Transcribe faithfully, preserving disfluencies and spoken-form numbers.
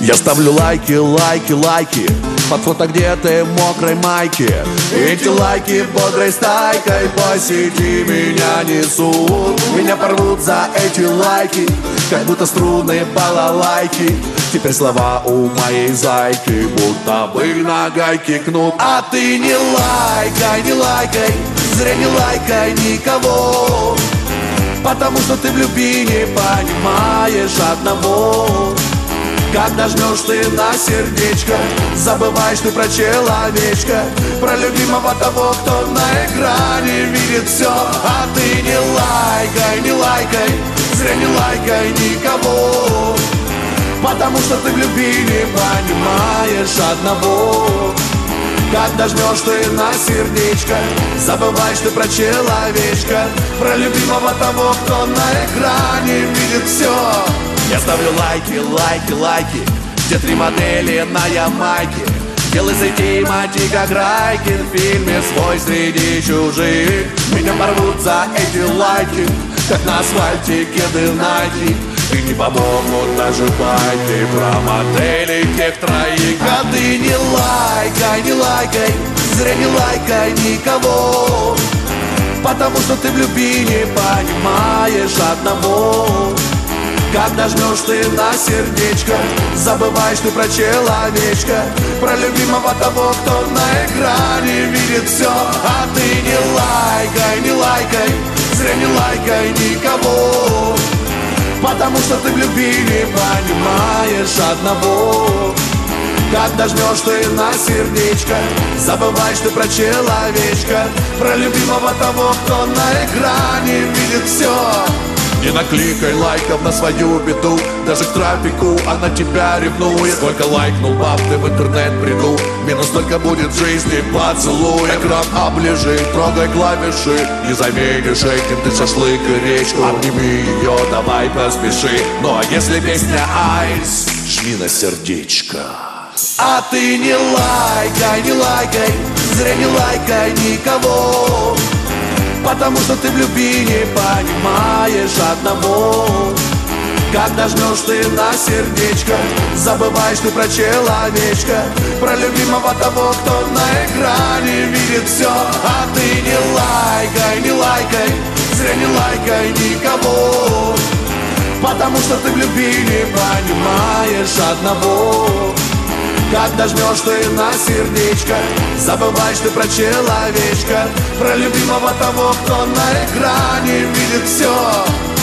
Я ставлю лайки, лайки, лайки под фото, где ты в мокрой майке. Эти лайки бодрой стайкой по сети меня несут. Меня порвут за эти лайки, как будто струны балалайки. Теперь слова у моей зайки будто бы на гайке кнут. А ты не лайкай, не лайкай, зря не лайкай никого, потому что ты в любви не понимаешь одного. Когда жмешь ты на сердечко, забываешь ты про человечка, про любимого того, кто на экране видит все. А ты не лайкай, не лайкай, зря не лайкай никого, потому что ты в любви не понимаешь одного. Когда жмешь ты на сердечко, забываешь ты про человечка, про любимого того, кто на экране видит все. Я ставлю лайки, лайки, лайки, где три модели на Ямайке. Делай зайти мати, как Райкин в фильме «Свой среди чужих». Меня порвут за эти лайки, как на асфальте кеды Nike. И не помогут даже байки про моделей тех троих. А ты не лайкай, не лайкай, зря не лайкай никого, потому что ты в любви не понимаешь одного. Когда жмешь ты на сердечко, забываешь ты про человечка, про любимого того, кто на экране видит все. А ты не лайкай, не лайкай, зря не лайкай никого, потому что ты в любви не понимаешь одного. Когда жмешь ты на сердечко, забываешь ты про человечка, про любимого того, кто на экране видит все. Не накликай лайков на свою беду, даже к трафику она тебя ревнует. Сколько лайкнул баб ты в интернет приду, минус только будет в жизни поцелуй. Экран оближи, трогай клавиши, не заменишь этим ты шашлык и речку. Обними ее, давай поспеши, ну а если песня айс, жми на сердечко. А ты не лайкай, не лайкай, зря не лайкай никого, потому что ты в любви не понимаешь одного. Когда жмешь ты на сердечко, забываешь ты про человечка, про любимого того, кто на экране видит все. А ты не лайкай, не лайкай, зря не лайкай никого, потому что ты в любви не понимаешь одного. Когда жмешь ты на сердечко, забываешь ты про человечка, про любимого того, кто на экране видит все.